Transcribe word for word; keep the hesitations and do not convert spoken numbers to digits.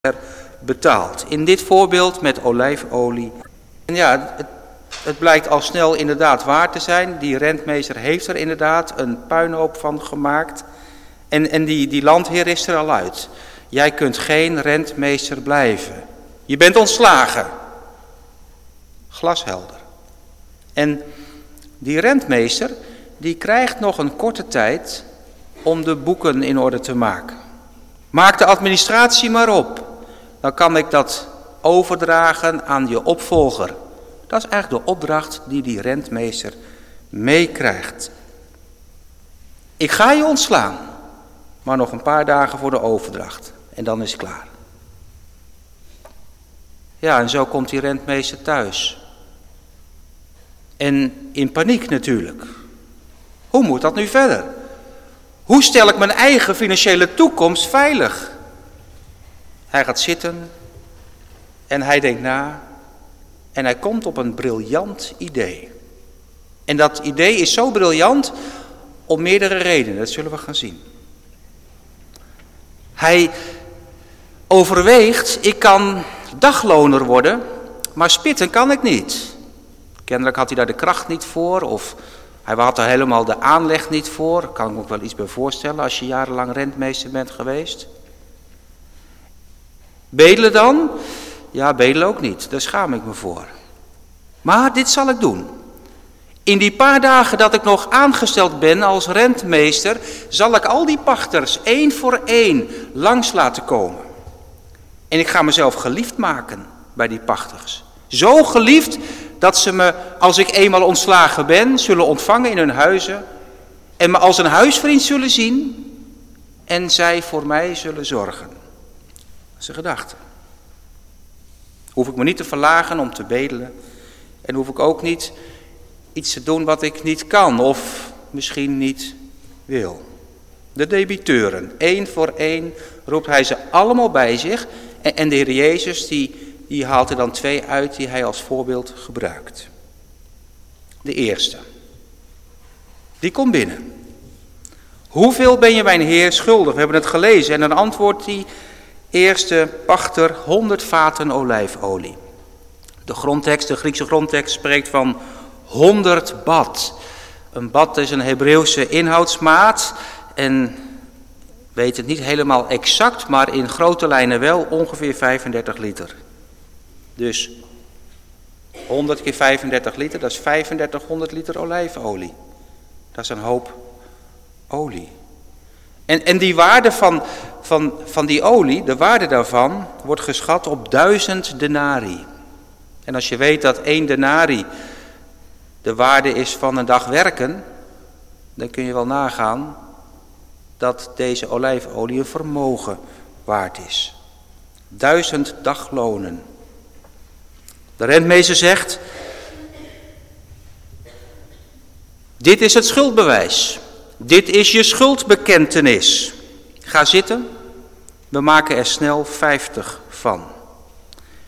betaald. In dit voorbeeld met olijfolie. En ja, het, het blijkt al snel inderdaad waar te zijn. Die rentmeester heeft er inderdaad een puinhoop van gemaakt. En, en die, die landheer is er al uit. Jij kunt geen rentmeester blijven. Je bent ontslagen. Glashelder. En die rentmeester, die krijgt nog een korte tijd om de boeken in orde te maken. Maak de administratie maar op. Dan kan ik dat overdragen aan je opvolger. Dat is eigenlijk de opdracht die die rentmeester meekrijgt. Ik ga je ontslaan, maar nog een paar dagen voor de overdracht. En dan is het klaar. Ja, en zo komt die rentmeester thuis. En in paniek natuurlijk. Hoe moet dat nu verder? Hoe stel ik mijn eigen financiële toekomst veilig? Hij gaat zitten en hij denkt na en hij komt op een briljant idee. En dat idee is zo briljant om meerdere redenen, dat zullen we gaan zien. Hij overweegt, ik kan dagloner worden, maar spitten kan ik niet. Kennelijk had hij daar de kracht niet voor of hij had er helemaal de aanleg niet voor. Daar kan ik me ook wel iets bij voorstellen als je jarenlang rentmeester bent geweest. Bedelen dan? Ja, bedelen ook niet. Daar schaam ik me voor. Maar dit zal ik doen. In die paar dagen dat ik nog aangesteld ben als rentmeester, zal ik al die pachters één voor één langs laten komen. En ik ga mezelf geliefd maken bij die pachters. Zo geliefd dat ze me, als ik eenmaal ontslagen ben, zullen ontvangen in hun huizen en me als een huisvriend zullen zien en zij voor mij zullen zorgen. Dat is een gedachte. Hoef ik me niet te verlagen om te bedelen en hoef ik ook niet iets te doen wat ik niet kan of misschien niet wil. De debiteuren, één voor één roept hij ze allemaal bij zich en, en de Heer Jezus die, die haalt er dan twee uit die hij als voorbeeld gebruikt. De eerste, die komt binnen. Hoeveel ben je mijn Heer schuldig? We hebben het gelezen en dan antwoordt die eerste pachter honderd vaten olijfolie. De grondtekst, de Griekse grondtekst spreekt van honderd bad. Een bad is een Hebreeuwse inhoudsmaat en weet het niet helemaal exact, maar in grote lijnen wel ongeveer vijfendertig liter. Dus honderd keer vijfendertig liter, dat is vijfendertighonderd liter olijfolie. Dat is een hoop olie. En, en die waarde van, van, van die olie, de waarde daarvan, wordt geschat op duizend denari. En als je weet dat één denari de waarde is van een dag werken, dan kun je wel nagaan dat deze olijfolie een vermogen waard is. Duizend daglonen. De rentmeester zegt, dit is het schuldbewijs. Dit is je schuldbekentenis. Ga zitten, we maken er snel vijftig van.